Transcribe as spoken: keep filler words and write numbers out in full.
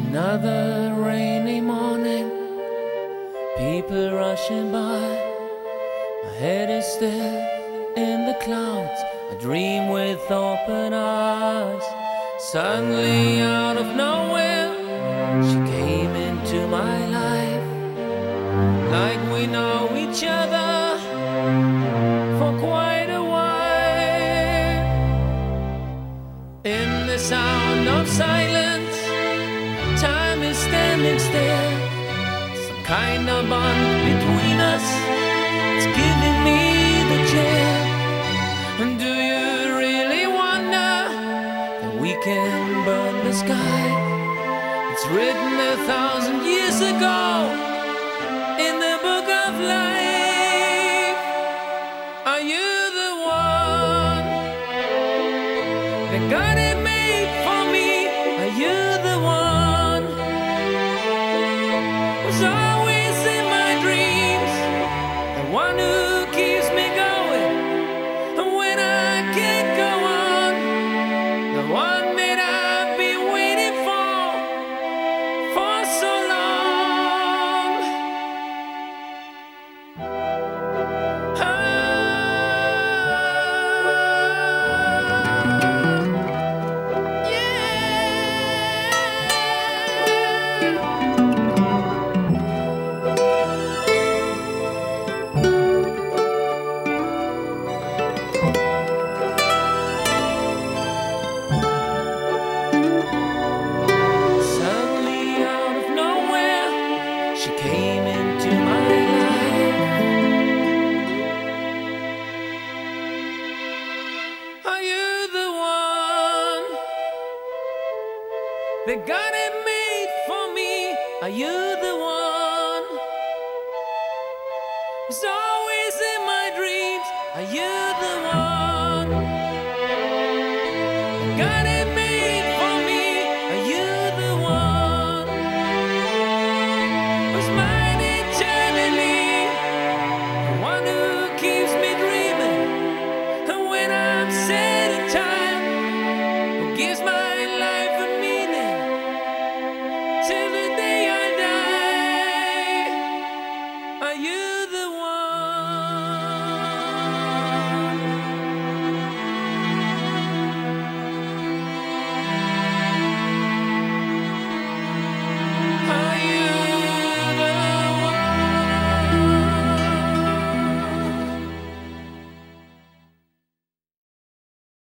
Another rainy morning, people rushing by. My head is still in the clouds, I dream with open eyes. Suddenly out of nowhere, she came into my life. Like we know each other for quite a while. In the sound of silence, time is standing still. Some kind of bond between us, it's giving me the chill. And do you really wonder that we can burn the sky? It's written a thousand years ago in the book of life. Are you the one that got it made for me? Are you the one who's always in my dreams, the one who keeps me going and when I can't go on, the one that I've been waiting for for so long? She came into my life. Are you the one that got it made for me? Are you the one? So